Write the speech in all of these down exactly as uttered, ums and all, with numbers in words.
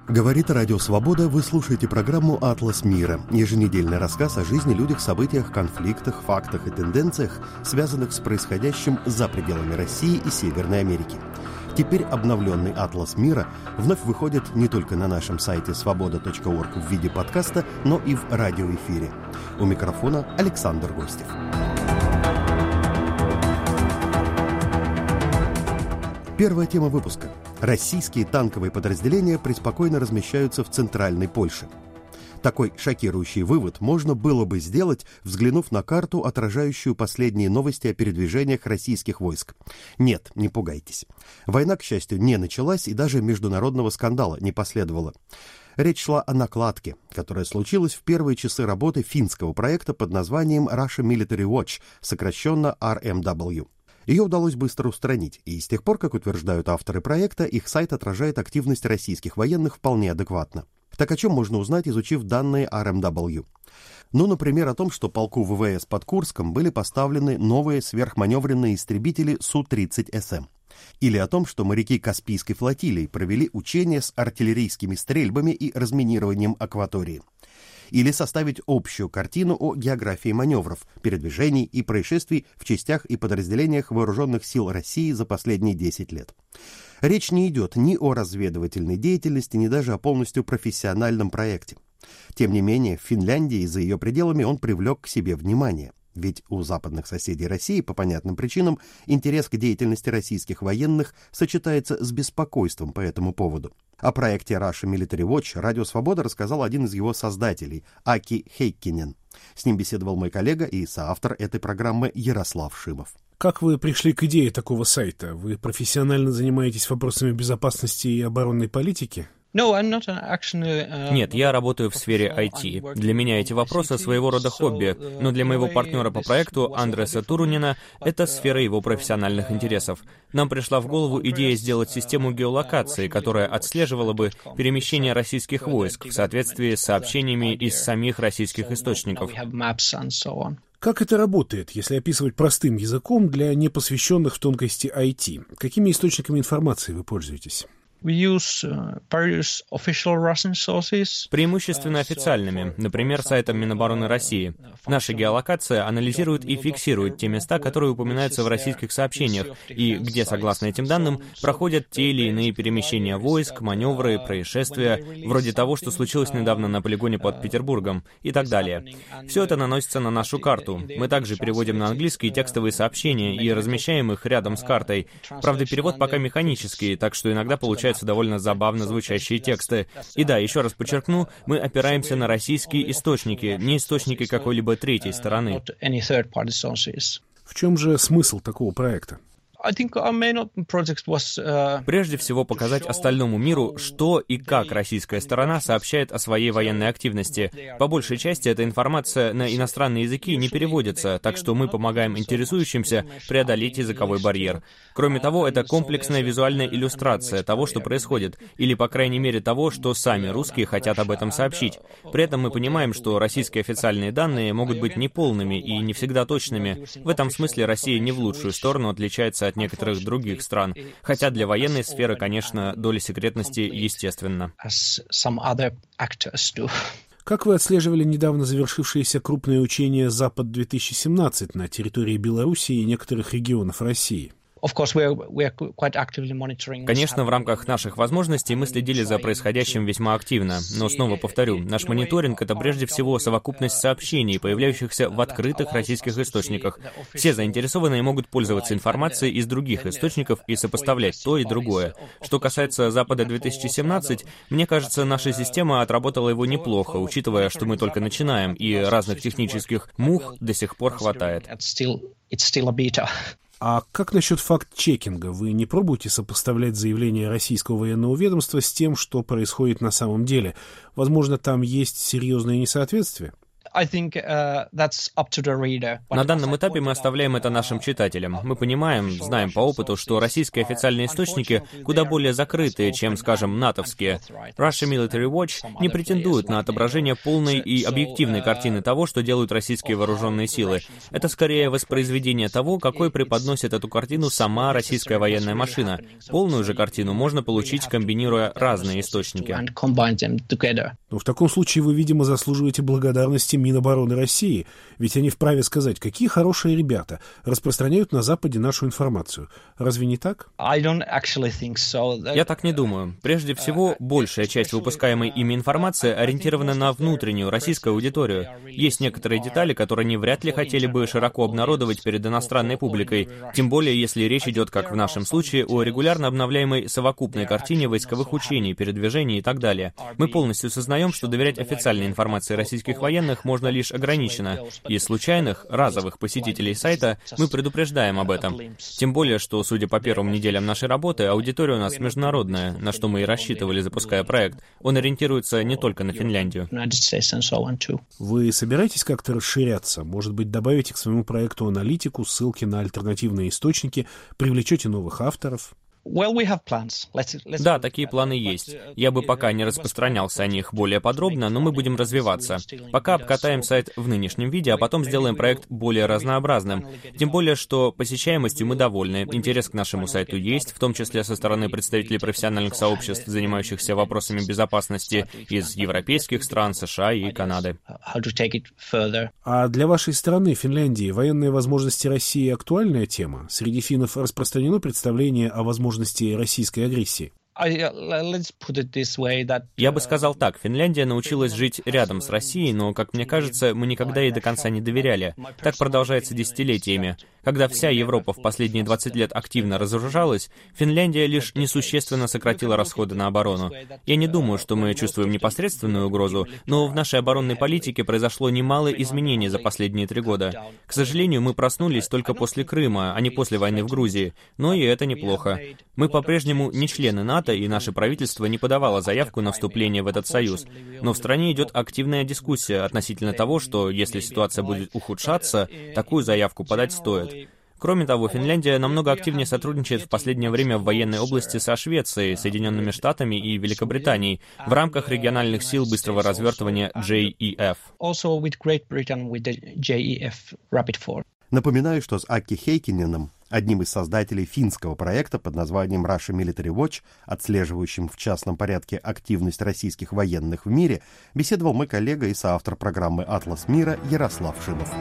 Говорит Радио Свобода, вы слушаете программу «Атлас мира». Еженедельный рассказ о жизни, людях, событиях, конфликтах, фактах и тенденциях, связанных с происходящим за пределами России и Северной Америки. Теперь обновленный «Атлас мира» вновь выходит не только на нашем сайте свобода точка орг в виде подкаста, но и в радиоэфире. У микрофона Александр Гостев. Первая тема выпуска. Российские танковые подразделения преспокойно размещаются в центральной Польше. Такой шокирующий вывод можно было бы сделать, взглянув на карту, отражающую последние новости о передвижениях российских войск. Нет, не пугайтесь. Война, к счастью, не началась, и даже международного скандала не последовало. Речь шла о накладке, которая случилась в первые часы работы финского проекта под названием Russia Military Watch, сокращенно ар эм дабл ю. Ее удалось быстро устранить, и с тех пор, как утверждают авторы проекта, их сайт отражает активность российских военных вполне адекватно. Так о чем можно узнать, изучив данные ар эм дабл ю? Ну, например, о том, что полку вэ вэ эс под Курском были поставлены новые сверхманевренные истребители Су тридцать эс эм. Или о том, что моряки Каспийской флотилии провели учения с артиллерийскими стрельбами и разминированием акватории. Или составить общую картину о географии маневров, передвижений и происшествий в частях и подразделениях вооруженных сил России за последние десять лет. Речь не идет ни о разведывательной деятельности, ни даже о полностью профессиональном проекте. Тем не менее, в Финляндии и за ее пределами он привлек к себе внимание. Ведь у западных соседей России, по понятным причинам, интерес к деятельности российских военных сочетается с беспокойством по этому поводу. О проекте Russia Military Watch Радио Свобода рассказал один из его создателей, Аки Хейккинен. С ним беседовал мой коллега и соавтор этой программы Ярослав Шимов. Как вы пришли к идее такого сайта? Вы профессионально занимаетесь вопросами безопасности и оборонной политики? Нет, я работаю в сфере ай ти. Для меня эти вопросы своего рода хобби, но для моего партнера по проекту, Андреса Турунина, это сфера его профессиональных интересов. Нам пришла в голову идея сделать систему геолокации, которая отслеживала бы перемещение российских войск в соответствии с сообщениями из самих российских источников. Как это работает, если описывать простым языком для непосвященных в тонкости ай ти? Какими источниками информации вы пользуетесь? Преимущественно официальными, например, сайтом Минобороны России. Наша геолокация анализирует и фиксирует те места, которые упоминаются в российских сообщениях, и где, согласно этим данным, проходят те или иные перемещения войск, маневры, происшествия, вроде того, что случилось недавно на полигоне под Петербургом, и так далее. Все это наносится на нашу карту. Мы также переводим на английский текстовые сообщения и размещаем их рядом с картой. Правда, перевод пока механический, так что иногда получается довольно забавно звучащие тексты. И да, еще раз подчеркну, мы опираемся на российские источники, не источники какой-либо третьей стороны. В чем же смысл такого проекта? Прежде всего, показать остальному миру, что и как российская сторона сообщает о своей военной активности. По большей части эта информация на иностранные языки не переводится, так что мы помогаем интересующимся преодолеть языковой барьер. Кроме того, это комплексная визуальная иллюстрация того, что происходит, или, по крайней мере, того, что сами русские хотят об этом сообщить. При этом мы понимаем, что российские официальные данные могут быть неполными и не всегда точными. В этом смысле Россия не в лучшую сторону отличается от некоторых других стран, хотя для военной сферы, конечно, доля секретности естественна. Как вы отслеживали недавно завершившиеся крупные учения «Запад-две тысячи семнадцать» на территории Белоруссии и некоторых регионов России? Конечно, в рамках наших возможностей мы следили за происходящим весьма активно, но снова повторю, наш мониторинг — это прежде всего совокупность сообщений, появляющихся в открытых российских источниках. Все заинтересованные могут пользоваться информацией из других источников и сопоставлять то и другое. Что касается «Запада-две тысячи семнадцать», мне кажется, наша система отработала его неплохо, учитывая, что мы только начинаем, и разных технических мух до сих пор хватает. А как насчет факт-чекинга? Вы не пробуете сопоставлять заявления российского военного ведомства с тем, что происходит на самом деле? Возможно, там есть серьезные несоответствия? На данном этапе мы оставляем это нашим читателям. Мы понимаем, знаем по опыту, что российские официальные источники куда более закрытые, чем, скажем, натовские. Russia Military Watch не претендует на отображение полной и объективной картины того, что делают российские вооруженные силы. Это скорее воспроизведение того, какой преподносит эту картину сама российская военная машина. Полную же картину можно получить, комбинируя разные источники. Но в таком случае вы, видимо, заслуживаете благодарности Минобороны России, ведь они вправе сказать, какие хорошие ребята распространяют на Западе нашу информацию. Разве не так? Я так не думаю. Прежде всего, большая часть выпускаемой ими информации ориентирована на внутреннюю российскую аудиторию. Есть некоторые детали, которые они вряд ли хотели бы широко обнародовать перед иностранной публикой, тем более если речь идет, как в нашем случае, о регулярно обновляемой совокупной картине войсковых учений, передвижений и так далее. Мы полностью сознаем, что доверять официальной информации российских военных можно лишь ограниченно. Из случайных, разовых посетителей сайта мы предупреждаем об этом. Тем более, что, судя по первым неделям нашей работы, аудитория у нас международная, на что мы и рассчитывали, запуская проект. Он ориентируется не только на Финляндию. Вы собираетесь как-то расширяться? Может быть, добавите к своему проекту аналитику, ссылки на альтернативные источники, привлечете новых авторов? Да, такие планы есть. Я бы пока не распространялся о них более подробно, но мы будем развиваться. Пока обкатаем сайт в нынешнем виде, а потом сделаем проект более разнообразным. Тем более, что посещаемостью мы довольны, интерес к нашему сайту есть, в том числе со стороны представителей профессиональных сообществ, занимающихся вопросами безопасности из европейских стран, США и Канады. А для вашей страны, Финляндии, военные возможности России актуальная тема? Среди финнов распространено представление о возможности российской агрессии? Я бы сказал так, Финляндия научилась жить рядом с Россией, но, как мне кажется, мы никогда ей до конца не доверяли. Так продолжается десятилетиями. Когда вся Европа в последние двадцать лет активно разоружалась, Финляндия лишь несущественно сократила расходы на оборону. Я не думаю, что мы чувствуем непосредственную угрозу, но в нашей оборонной политике произошло немало изменений за последние три года. К сожалению, мы проснулись только после Крыма, а не после войны в Грузии, но и это неплохо. Мы по-прежнему не члены НАТО, и наше правительство не подавало заявку на вступление в этот союз. Но в стране идет активная дискуссия относительно того, что если ситуация будет ухудшаться, такую заявку подать стоит. Кроме того, Финляндия намного активнее сотрудничает в последнее время в военной области со Швецией, Соединенными Штатами и Великобританией в рамках региональных сил быстрого развертывания джей и эф. Напоминаю, что с Акки Хейкиненом, одним из создателей финского проекта под названием Russia Military Watch, отслеживающим в частном порядке активность российских военных в мире, беседовал мой коллега и соавтор программы «Атлас мира» Ярослав Шимов.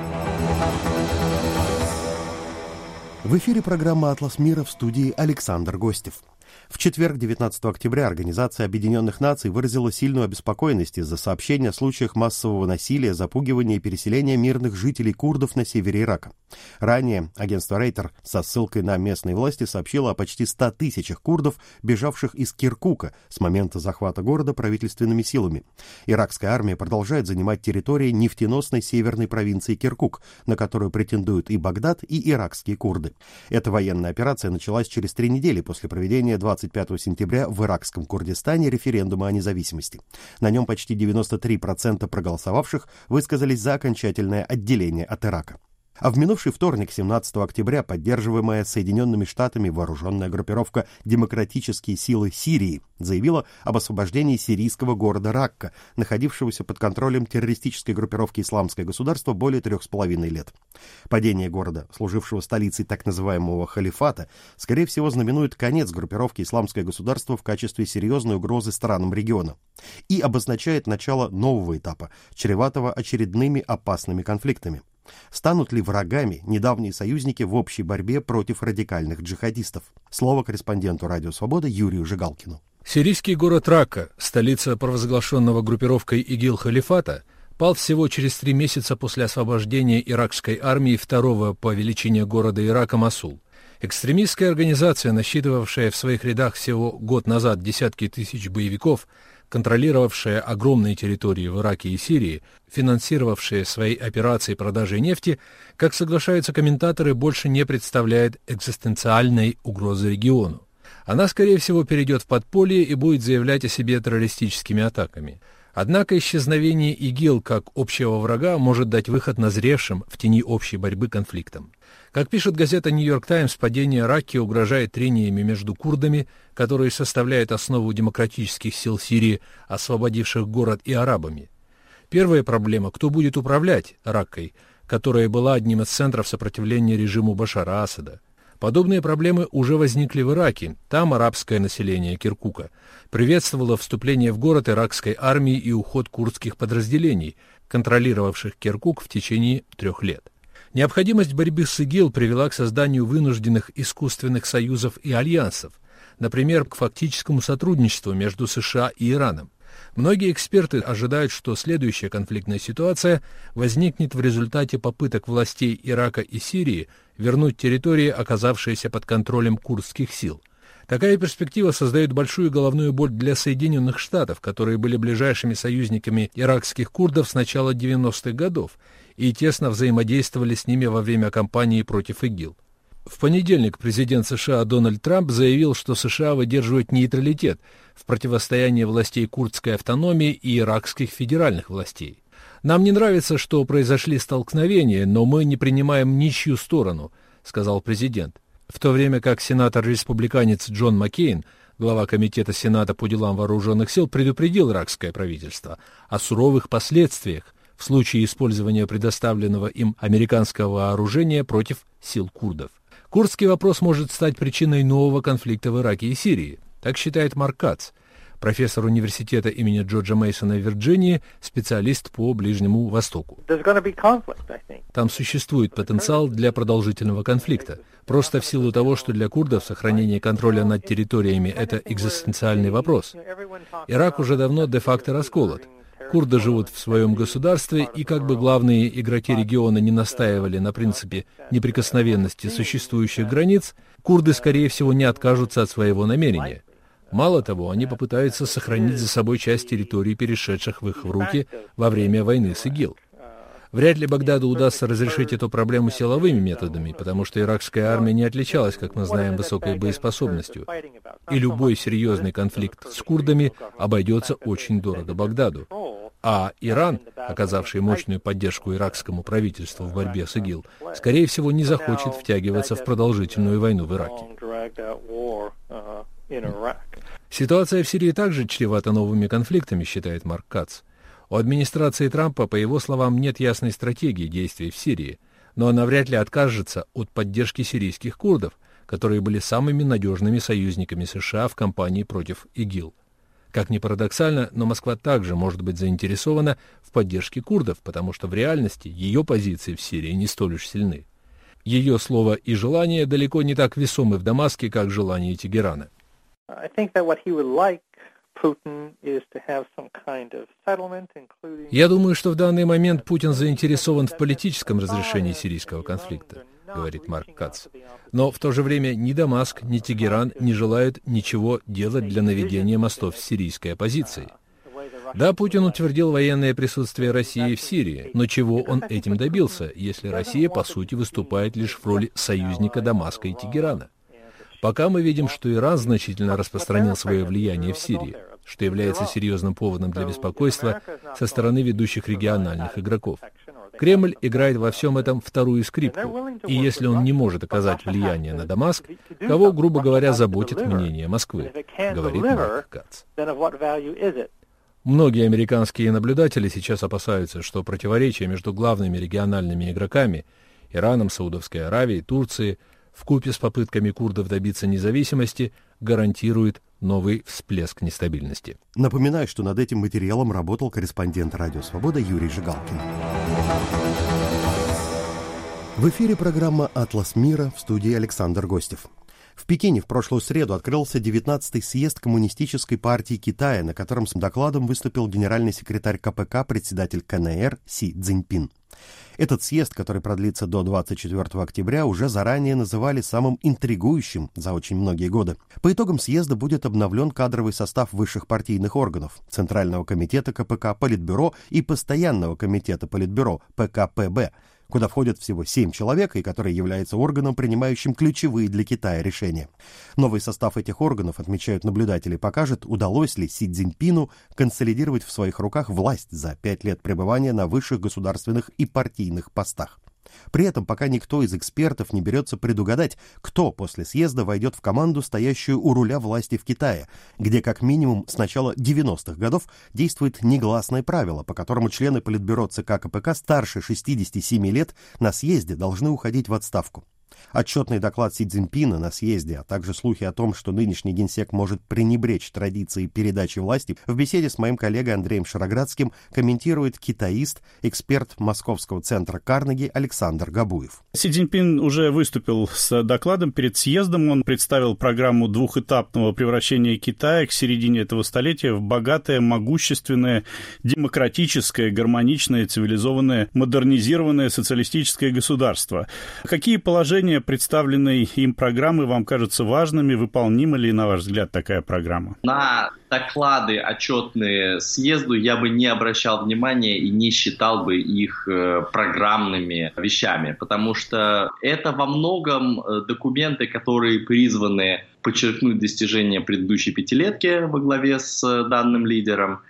В эфире программа «Атлас мира», в студии Александр Гостев. В четверг, девятнадцатого октября, Организация Объединенных Наций выразила сильную обеспокоенность из-за сообщения о случаях массового насилия, запугивания и переселения мирных жителей курдов на севере Ирака. Ранее агентство Рейтер со ссылкой на местные власти сообщило о почти ста тысячах курдов, бежавших из Киркука с момента захвата города правительственными силами. Иракская армия продолжает занимать территории нефтеносной северной провинции Киркук, на которую претендуют и Багдад, и иракские курды. Эта военная операция началась через три недели после проведения двадцать пятого сентября в иракском Курдистане референдума о независимости. На нем почти девяносто три процента проголосовавших высказались за окончательное отделение от Ирака. А в минувший вторник, семнадцатого октября, поддерживаемая Соединенными Штатами вооруженная группировка «Демократические силы Сирии» заявила об освобождении сирийского города Ракка, находившегося под контролем террористической группировки «Исламское государство» более трех с половиной лет. Падение города, служившего столицей так называемого халифата, скорее всего знаменует конец группировки «Исламское государство» в качестве серьезной угрозы странам региона и обозначает начало нового этапа, чреватого очередными опасными конфликтами. Станут ли врагами недавние союзники в общей борьбе против радикальных джихадистов? Слово корреспонденту «Радио Свобода» Юрию Жигалкину. Сирийский город Ракка, столица провозглашенного группировкой ИГИЛ-халифата, пал всего через три месяца после освобождения иракской армии второго по величине города Ирака Мосул. Экстремистская организация, насчитывавшая в своих рядах всего год назад десятки тысяч боевиков, контролировавшая огромные территории в Ираке и Сирии, финансировавшая свои операции продажи нефти, как соглашаются комментаторы, больше не представляет экзистенциальной угрозы региону. Она, скорее всего, перейдет в подполье и будет заявлять о себе террористическими атаками. Однако исчезновение ИГИЛ как общего врага может дать выход назревшим в тени общей борьбы конфликтам. Как пишет газета «Нью-Йорк Таймс», падение Ракки угрожает трениями между курдами, которые составляют основу демократических сил Сирии, освободивших город, и арабами. Первая проблема – кто будет управлять Раккой, которая была одним из центров сопротивления режиму Башара Асада. Подобные проблемы уже возникли в Ираке. Там арабское население Киркука приветствовало вступление в город иракской армии и уход курдских подразделений, контролировавших Киркук в течение трех лет. Необходимость борьбы с ИГИЛ привела к созданию вынужденных искусственных союзов и альянсов, например, к фактическому сотрудничеству между США и Ираном. Многие эксперты ожидают, что следующая конфликтная ситуация возникнет в результате попыток властей Ирака и Сирии вернуть территории, оказавшиеся под контролем курдских сил. Такая перспектива создает большую головную боль для Соединенных Штатов, которые были ближайшими союзниками иракских курдов с начала девяностых годов и тесно взаимодействовали с ними во время кампании против ИГИЛ. В понедельник президент США Дональд Трамп заявил, что США выдерживают нейтралитет в противостоянии властей курдской автономии и иракских федеральных властей. «Нам не нравится, что произошли столкновения, но мы не принимаем ничью сторону», — сказал президент. В то время как сенатор-республиканец Джон Маккейн, глава комитета Сената по делам вооруженных сил, предупредил иракское правительство о суровых последствиях в случае использования предоставленного им американского вооружения против сил курдов. Курдский вопрос может стать причиной нового конфликта в Ираке и Сирии. Так считает Марк Кац, профессор университета имени Джорджа Мейсона в Вирджинии, специалист по Ближнему Востоку. Там существует потенциал для продолжительного конфликта. Просто в силу того, что для курдов сохранение контроля над территориями – это экзистенциальный вопрос. Ирак уже давно де-факто расколот. Курды живут в своем государстве, и как бы главные игроки региона не настаивали на принципе неприкосновенности существующих границ, курды, скорее всего, не откажутся от своего намерения. Мало того, они попытаются сохранить за собой часть территорий, перешедших в их руки во время войны с ИГИЛ. Вряд ли Багдаду удастся разрешить эту проблему силовыми методами, потому что иракская армия не отличалась, как мы знаем, высокой боеспособностью. И любой серьезный конфликт с курдами обойдется очень дорого Багдаду. А Иран, оказавший мощную поддержку иракскому правительству в борьбе с ИГИЛ, скорее всего, не захочет втягиваться в продолжительную войну в Ираке. Ситуация в Сирии также чревата новыми конфликтами, считает Марк Кац. У администрации Трампа, по его словам, нет ясной стратегии действий в Сирии, но она вряд ли откажется от поддержки сирийских курдов, которые были самыми надежными союзниками США в кампании против ИГИЛ. Как ни парадоксально, но Москва также может быть заинтересована в поддержке курдов, потому что в реальности ее позиции в Сирии не столь уж сильны. Ее слово и желания далеко не так весомы в Дамаске, как желания Тегерана. Я думаю, что в данный момент Путин заинтересован в политическом разрешении сирийского конфликта, говорит Марк Кац. Но в то же время ни Дамаск, ни Тегеран не желают ничего делать для наведения мостов с сирийской оппозицией. Да, Путин утвердил военное присутствие России в Сирии, но чего он этим добился, если Россия, по сути, выступает лишь в роли союзника Дамаска и Тегерана? Пока мы видим, что Иран значительно распространил свое влияние в Сирии, что является серьезным поводом для беспокойства со стороны ведущих региональных игроков. Кремль играет во всем этом вторую скрипку, и если он не может оказать влияние на Дамаск, кого, грубо говоря, заботит мнение Москвы, говорит Марк Кац. Многие американские наблюдатели сейчас опасаются, что противоречия между главными региональными игроками – Ираном, Саудовской Аравией, Турцией – вкупе с попытками курдов добиться независимости, гарантирует новый всплеск нестабильности. Напоминаю, что над этим материалом работал корреспондент «Радио Свобода» Юрий Жигалкин. В эфире программа «Атлас мира», в студии Александр Гостев. В Пекине в прошлую среду открылся девятнадцатый съезд Коммунистической партии Китая, на котором с докладом выступил генеральный секретарь ка пэ ка, председатель ка эн эр Си Цзиньпин. Этот съезд, который продлится до двадцать четвёртого октября, уже заранее называли самым интригующим за очень многие годы. По итогам съезда будет обновлен кадровый состав высших партийных органов – Центрального комитета ка пэ ка, Политбюро и Постоянного комитета Политбюро пэ ка пэ бэ. куда входят всего семь человек и который является органом, принимающим ключевые для Китая решения. Новый состав этих органов, отмечают наблюдатели, покажет, удалось ли Си Цзиньпину консолидировать в своих руках власть за пять лет пребывания на высших государственных и партийных постах. При этом пока никто из экспертов не берется предугадать, кто после съезда войдет в команду, стоящую у руля власти в Китае, где как минимум с начала девяностых годов действует негласное правило, по которому члены Политбюро ЦК КПК старше шестидесяти семи лет на съезде должны уходить в отставку. Отчетный доклад Си Цзиньпина на съезде, а также слухи о том, что нынешний генсек может пренебречь традицией передачи власти, в беседе с моим коллегой Андреем Шароградским комментирует китаист, эксперт Московского центра Карнеги Александр Габуев. Си Цзиньпин уже выступил с докладом перед съездом. Он представил программу двухэтапного превращения Китая к середине этого столетия в богатое, могущественное, демократическое, гармоничное, цивилизованное, модернизированное социалистическое государство. Какие положения представленной им программы вам кажутся важными? Выполнима ли, на ваш взгляд, такая программа? На доклады отчетные съезду я бы не обращал внимания и не считал бы их программными вещами, потому что это во многом документы, которые призваны подчеркнуть достижения предыдущей пятилетки во главе с данным лидером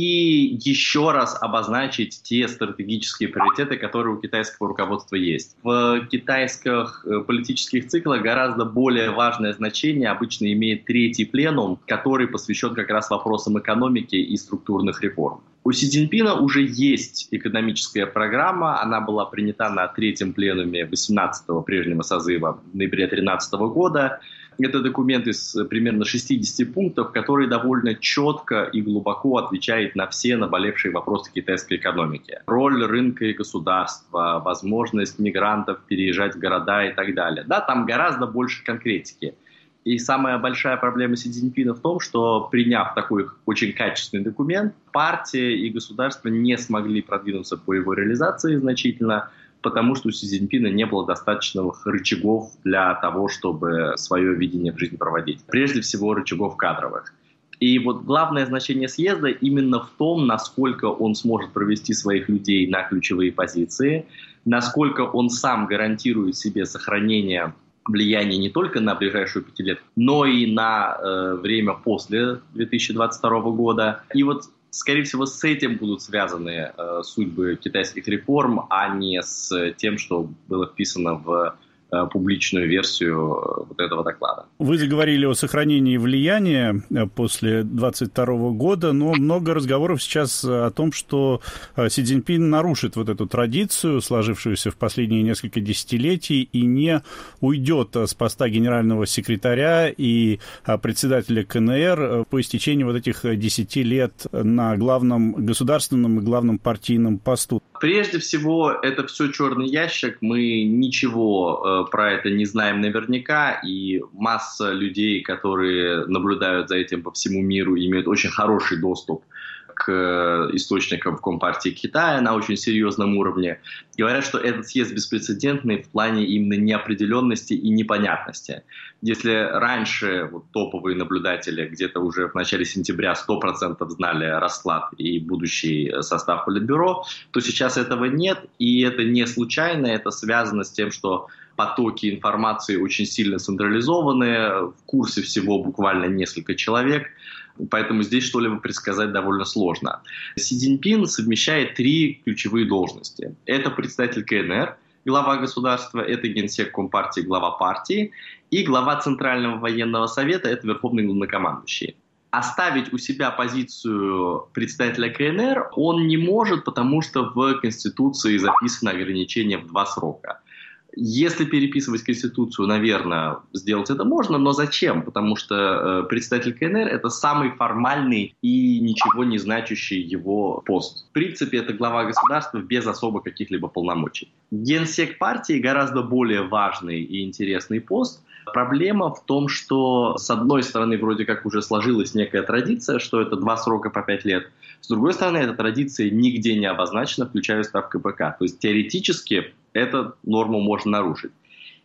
и еще раз обозначить те стратегические приоритеты, которые у китайского руководства есть. В китайских политических циклах гораздо более важное значение обычно имеет третий пленум, который посвящен как раз вопросам экономики и структурных реформ. У Си Цзиньпина уже есть экономическая программа, она была принята на третьем пленуме восемнадцатого прежнего созыва в ноябре две тысячи тринадцатого года. Это документ из примерно шестидесяти пунктов, который довольно четко и глубоко отвечает на все наболевшие вопросы китайской экономики. Роль рынка и государства, возможность мигрантов переезжать в города и так далее. Да, там гораздо больше конкретики. И самая большая проблема Си Цзиньпина в том, что, приняв такой очень качественный документ, партия и государство не смогли продвинуться по его реализации значительно, потому что у Си Цзиньпина не было достаточных рычагов для того, чтобы свое видение в жизнь проводить. Прежде всего, рычагов кадровых. И вот главное значение съезда именно в том, насколько он сможет провести своих людей на ключевые позиции, насколько он сам гарантирует себе сохранение влияния не только на ближайшую пятилетку, но и на э, время после две тысячи двадцать второго года. И вот скорее всего, с этим будут связаны э, судьбы китайских реформ, а не с тем, что было вписано в э, публичную версию э, вот этого доклада. Вы заговорили о сохранении влияния после двадцать второго года, но много разговоров сейчас о том, что Си Цзиньпин нарушит вот эту традицию, сложившуюся в последние несколько десятилетий, и не уйдет с поста генерального секретаря и председателя ка эн эр по истечении вот этих десяти лет на главном государственном и главном партийном посту. Прежде всего, это все черный ящик, мы ничего э, про это не знаем наверняка, и масса людей, которые наблюдают за этим по всему миру, имеют очень хороший доступ к источникам в Компартии Китая на очень серьезном уровне, говорят, что этот съезд беспрецедентный в плане именно неопределенности и непонятности. Если раньше вот, топовые наблюдатели где-то уже в начале сентября сто процентов знали расклад и будущий состав Политбюро, то сейчас этого нет, и это не случайно, это связано с тем, что потоки информации очень сильно централизованы, в курсе всего буквально несколько человек, поэтому здесь что-либо предсказать довольно сложно. Си Цзиньпин совмещает три ключевые должности. Это председатель ка эн эр, глава государства, это генсек Компартии, глава партии, и глава Центрального военного совета, это верховный главнокомандующий. Оставить у себя позицию представителя ка эн эр он не может, потому что в Конституции записано ограничение в два срока. Если переписывать Конституцию, наверное, сделать это можно, но зачем? Потому что э, председатель ка эн эр – это самый формальный и ничего не значащий его пост. В принципе, это глава государства без особо каких-либо полномочий. Генсек партии гораздо более важный и интересный пост. Проблема в том, что, с одной стороны, вроде как уже сложилась некая традиция, что это два срока по пять лет. С другой стороны, эта традиция нигде не обозначена, включая устав ка пэ ка. То есть теоретически эту норму можно нарушить.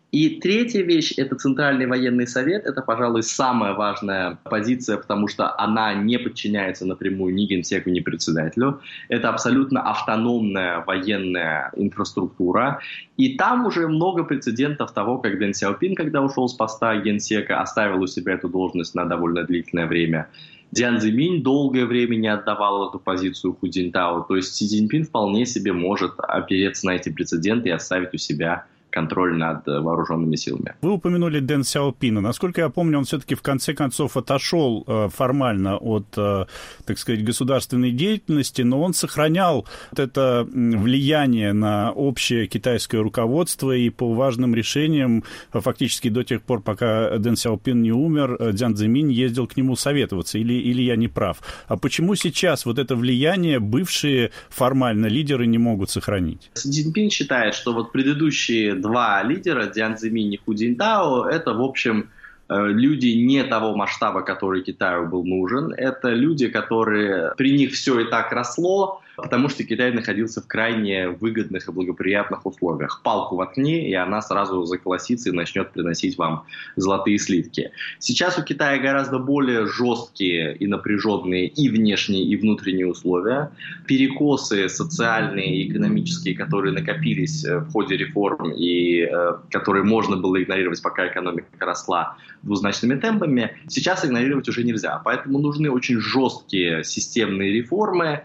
И третья вещь – это Центральный военный совет. Это, пожалуй, самая важная позиция, потому что она не подчиняется напрямую ни генсеку, ни председателю. Это абсолютно автономная военная инфраструктура. И там уже много прецедентов того, как Дэн Сяопин, когда ушел с поста генсека, оставил у себя эту должность на довольно длительное время. Дзян Цзиминь долгое время не отдавал эту позицию Ху Цзиньтао. То есть Си Цзиньпин вполне себе может опереться на эти прецеденты и оставить у себя контроль над вооруженными силами. Вы упомянули Дэн Сяопина. Насколько я помню, он все-таки в конце концов отошел э, формально от, э, так сказать, государственной деятельности, но он сохранял вот это влияние на общее китайское руководство, и по важным решениям, фактически до тех пор, пока Дэн Сяопин не умер, Дзян Цзиминь ездил к нему советоваться, или, или я не прав. А почему сейчас вот это влияние бывшие формально лидеры не могут сохранить? Си Цзиньпин считает, что вот предыдущие два лидера, Дзян Цзиминь и Ху Цзиньтао, это, в общем, люди не того масштаба, который Китаю был нужен. Это люди, которые... При них все и так росло, потому что Китай находился в крайне выгодных и благоприятных условиях. Палку воткни, и она сразу заколосится и начнет приносить вам золотые слитки. Сейчас у Китая гораздо более жесткие и напряженные и внешние, и внутренние условия. Перекосы социальные и экономические, которые накопились в ходе реформ и э, которые можно было игнорировать, пока экономика росла двузначными темпами, сейчас игнорировать уже нельзя. Поэтому нужны очень жесткие системные реформы.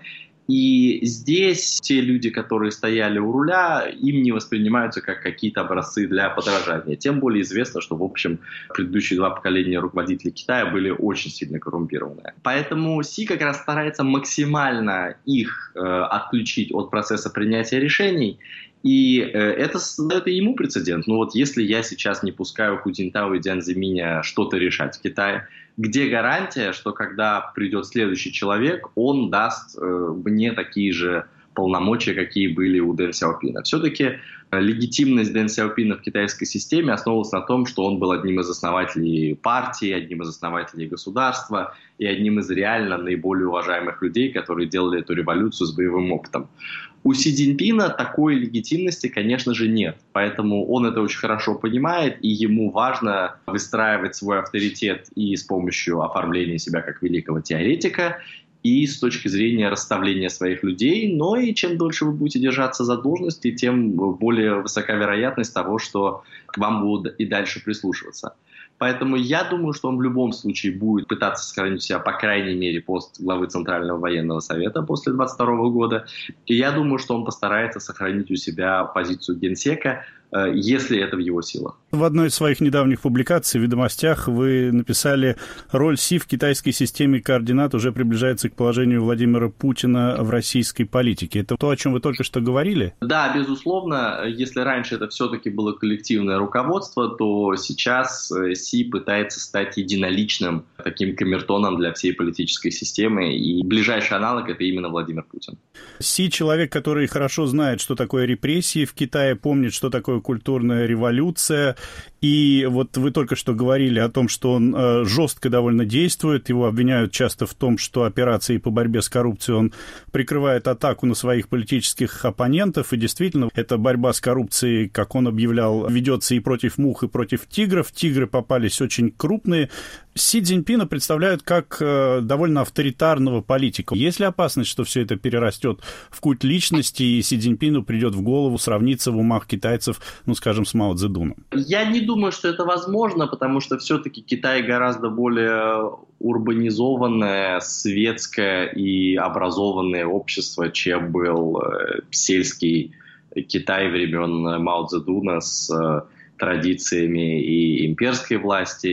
И здесь те люди, которые стояли у руля, им не воспринимаются как какие-то образцы для подражания. Тем более известно, что, в общем, предыдущие два поколения руководителей Китая были очень сильно коррумпированы. Поэтому Си как раз старается максимально их э, отключить от процесса принятия решений. И э, это создает и ему прецедент. Ну вот если я сейчас не пускаю Ху Цзиньтао и Дзян Цзиминя что-то решать в Китае, где гарантия, что когда придет следующий человек, он даст э, мне такие же полномочия, какие были у Дэн Сяопина? Все-таки легитимность Дэн Сяопина в китайской системе основывалась на том, что он был одним из основателей партии, одним из основателей государства и одним из реально наиболее уважаемых людей, которые делали эту революцию с боевым опытом. У Си Цзиньпина такой легитимности, конечно же, нет. Поэтому он это очень хорошо понимает, и ему важно выстраивать свой авторитет и с помощью оформления себя как великого теоретика, и с точки зрения расставления своих людей. Но и чем дольше вы будете держаться за должности, тем более высока вероятность того, что к вам будут и дальше прислушиваться. Поэтому я думаю, что он в любом случае будет пытаться сохранить себя, по крайней мере, пост главы Центрального военного совета после двадцать второго года. И я думаю, что он постарается сохранить у себя позицию генсека, если это в его силах. В одной из своих недавних публикаций в «Ведомостях» вы написали: роль Си в китайской системе координат уже приближается к положению Владимира Путина в российской политике. Это то, о чем вы только что говорили? Да, безусловно. Если раньше это все-таки было коллективное руководство, то сейчас Си пытается стать единоличным таким камертоном для всей политической системы, и ближайший аналог — это именно Владимир Путин. Си — человек, который хорошо знает, что такое репрессии в Китае, помнит, что такое культурная революция. И вот вы только что говорили о том, что он э, жестко довольно действует. Его обвиняют часто в том, что операцией по борьбе с коррупцией он прикрывает атаку на своих политических оппонентов. И действительно, эта борьба с коррупцией, как он объявлял, ведется и против мух, и против тигров. Тигры попались очень крупные. Си Цзиньпина представляют как э, довольно авторитарного политика. Есть ли опасность, что все это перерастет в культ личности, и Си Цзиньпину придет в голову сравниться в умах китайцев, ну, скажем, с Мао Цзэдуном? Я не думаю, что это возможно, потому что все-таки Китай гораздо более урбанизованное, светское и образованное общество, чем был э, сельский Китай времен Мао Цзэдуна с э, традициями и имперской власти,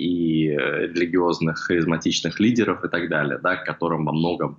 и религиозных, харизматичных лидеров и так далее, да, к которым во многом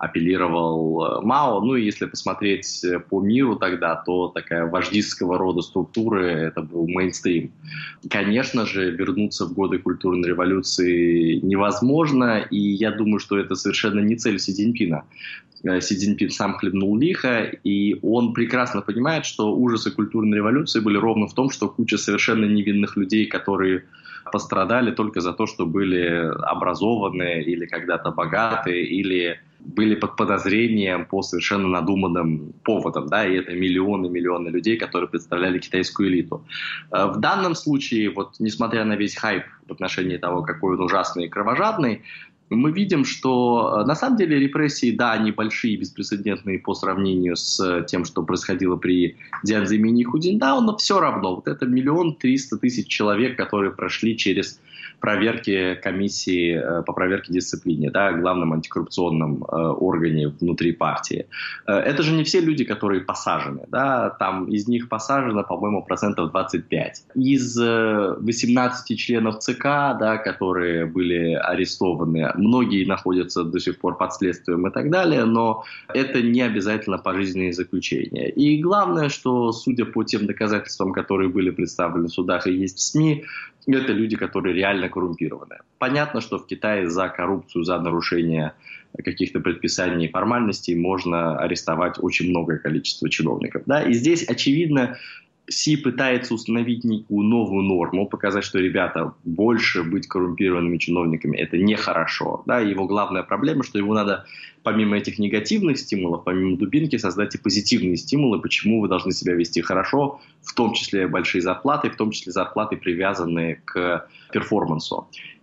апеллировал Мао. Ну и если посмотреть по миру тогда, то такая вождистского рода структуры — это был мейнстрим. Конечно же, вернуться в годы культурной революции невозможно, и я думаю, что это совершенно не цель Си Цзиньпина. Си Цзиньпин сам хлебнул лихо, и он прекрасно понимает, что ужасы культурной революции были ровно в том, что куча совершенно невинных людей, которые пострадали только за то, что были образованные или когда-то богатые, или были под подозрением по совершенно надуманным поводам, да, и это миллионы-миллионы людей, которые представляли китайскую элиту. В данном случае, вот, несмотря на весь хайп в отношении того, какой он ужасный и кровожадный, мы видим, что на самом деле репрессии, да, они большие и беспрецедентные по сравнению с тем, что происходило при Дзян Зимине и Ху Цзиньтао, но все равно вот это миллион триста тысяч человек, которые прошли через проверки комиссии по проверке дисциплины, да, главном антикоррупционном э, органе внутри партии. Э, это же не все люди, которые посажены, да, там из них посажено, по-моему, процентов двадцать пять. Из э, восемнадцати членов ЦК, да, которые были арестованы, многие находятся до сих пор под следствием и так далее, но это не обязательно пожизненные заключения. И главное, что, судя по тем доказательствам, которые были представлены в судах и есть в СМИ, это люди, которые реально коррумпированы. Понятно, что в Китае за коррупцию, за нарушение каких-то предписаний и формальностей можно арестовать очень многое количество чиновников. Да? И здесь, очевидно, Си пытается установить некую новую норму, показать, что, ребята, больше быть коррумпированными чиновниками – это нехорошо. Да? Его главная проблема, что ему надо, помимо этих негативных стимулов, помимо дубинки, создать и позитивные стимулы, почему вы должны себя вести хорошо, в том числе большие зарплаты, в том числе зарплаты, привязанные к перформансу.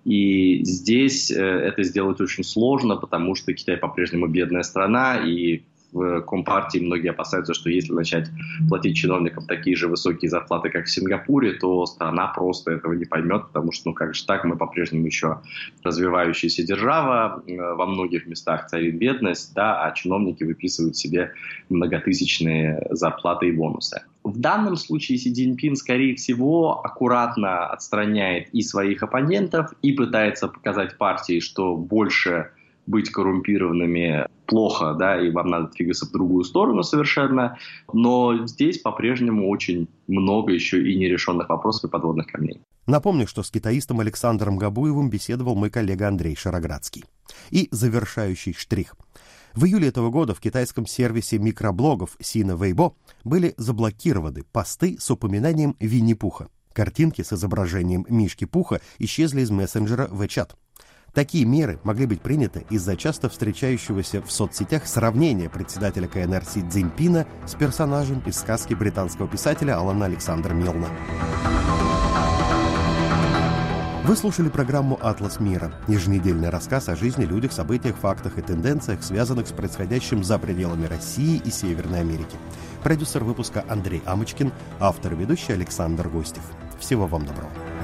И здесь это сделать очень сложно, потому что Китай по-прежнему бедная страна, и в Компартии многие опасаются, что если начать платить чиновникам такие же высокие зарплаты, как в Сингапуре, то страна просто этого не поймет, потому что, ну как же так, мы по-прежнему еще развивающаяся держава, во многих местах царит бедность, да, а чиновники выписывают себе многотысячные зарплаты и бонусы. В данном случае Си Цзиньпин, скорее всего, аккуратно отстраняет и своих оппонентов, и пытается показать партии, что больше быть коррумпированными плохо, да, и вам надо двигаться в другую сторону совершенно. Но здесь по-прежнему очень много еще и нерешенных вопросов и подводных камней. Напомню, что с китаистом Александром Габуевым беседовал мой коллега Андрей Шароградский. И завершающий штрих. В июле этого года в китайском сервисе микроблогов Сина Вэйбо были заблокированы посты с упоминанием Винни-Пуха. Картинки с изображением Мишки Пуха исчезли из мессенджера WeChat. Такие меры могли быть приняты из-за часто встречающегося в соцсетях сравнения председателя ка эн эр Си Цзиньпина с персонажем из сказки британского писателя Алана Александра Милна. Вы слушали программу «Атлас мира» – еженедельный рассказ о жизни, людях, событиях, фактах и тенденциях, связанных с происходящим за пределами России и Северной Америки. Продюсер выпуска Андрей Амочкин, автор и ведущий Александр Гостев. Всего вам доброго.